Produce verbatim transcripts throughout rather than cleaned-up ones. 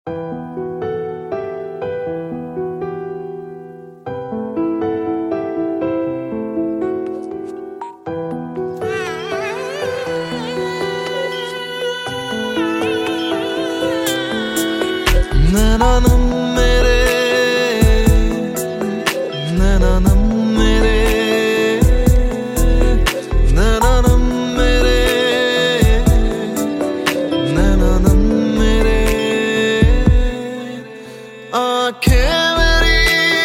नैनानम मेरे, नैनानम मेरे, नैनानम मेरे, नैनानम मेरे, आँखें मेरी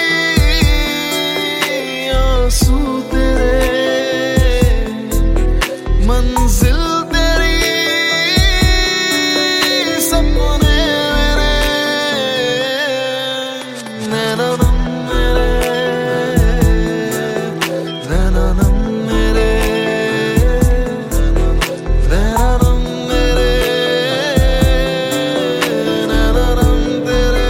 आंसू तेरे, मंजिल तेरी सपने मेरे, नैनानम मेरे, नैनानम मेरे, नैनानम मेरे, नैनानम तेरे।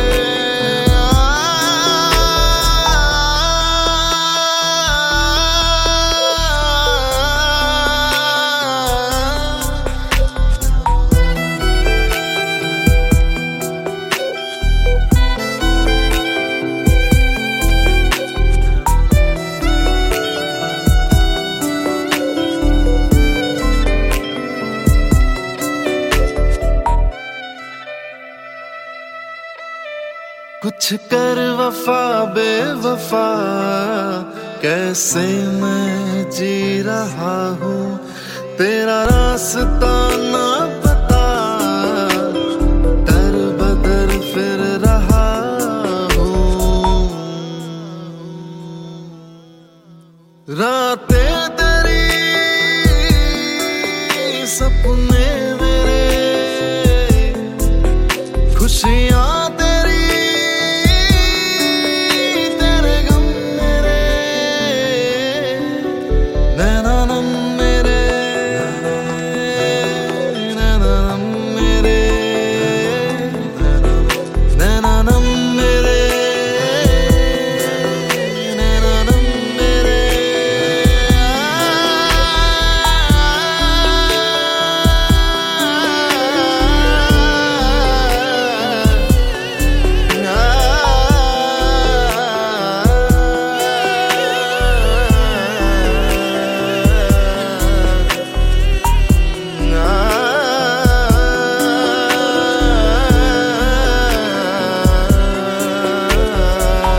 कुछ कर वफा बेवफा, कैसे मैं जी रहा हूँ, तेरा रास्ता ना